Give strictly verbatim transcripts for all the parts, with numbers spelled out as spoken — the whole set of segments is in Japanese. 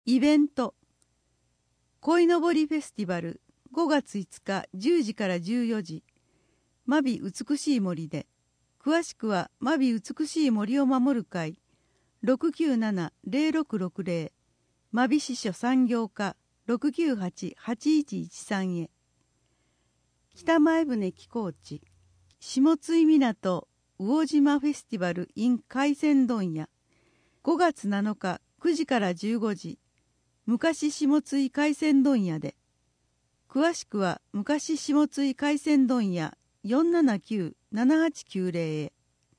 イベント鯉のぼりフェスティバルごがついつかじゅうじからじゅうよじ、真備美しい森で。詳しくは真備美しい森を守る会 ろくきゅうなな ゼロろくろくゼロ 真備支所産業課 ろくきゅうはち はちいちいちさん へ。北前船寄港地下津港魚島フェスティバル in 海鮮問屋ごがつなのかくじからじゅうごじ、昔下津海鮮問屋で。詳しくは昔下津海鮮問屋 よんななきゅう ななはちきゅうゼロ へ。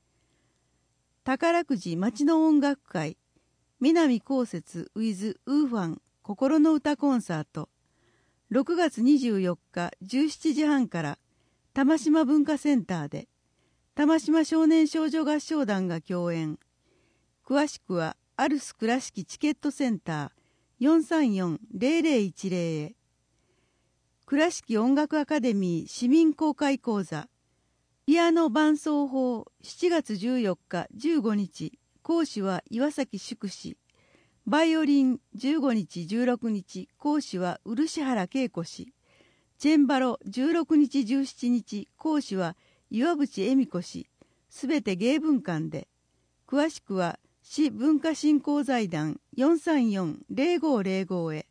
宝くじ町の音楽会南こうせつ with ウーファン心の歌コンサートろくがつにじゅうよっかじゅうしちじはんから玉島文化センターで。玉島少年少女合唱団が共演。詳しくはアルス倉敷チケットセンター よんさんよん ゼロゼロいちゼロ へ。倉敷音楽アカデミー市民公開講座ピアノ伴奏法しちがつじゅうよっかじゅうごにち、講師は岩崎宿氏。バイオリンじゅうごにちじゅうろくにち、講師は漆原恵子氏。チェンバロじゅうろくにちじゅうしちにち、講師は岩渕恵美子氏。すべて芸文館で。詳しくは市文化振興財団 よんさんよん ゼロごゼロご へ。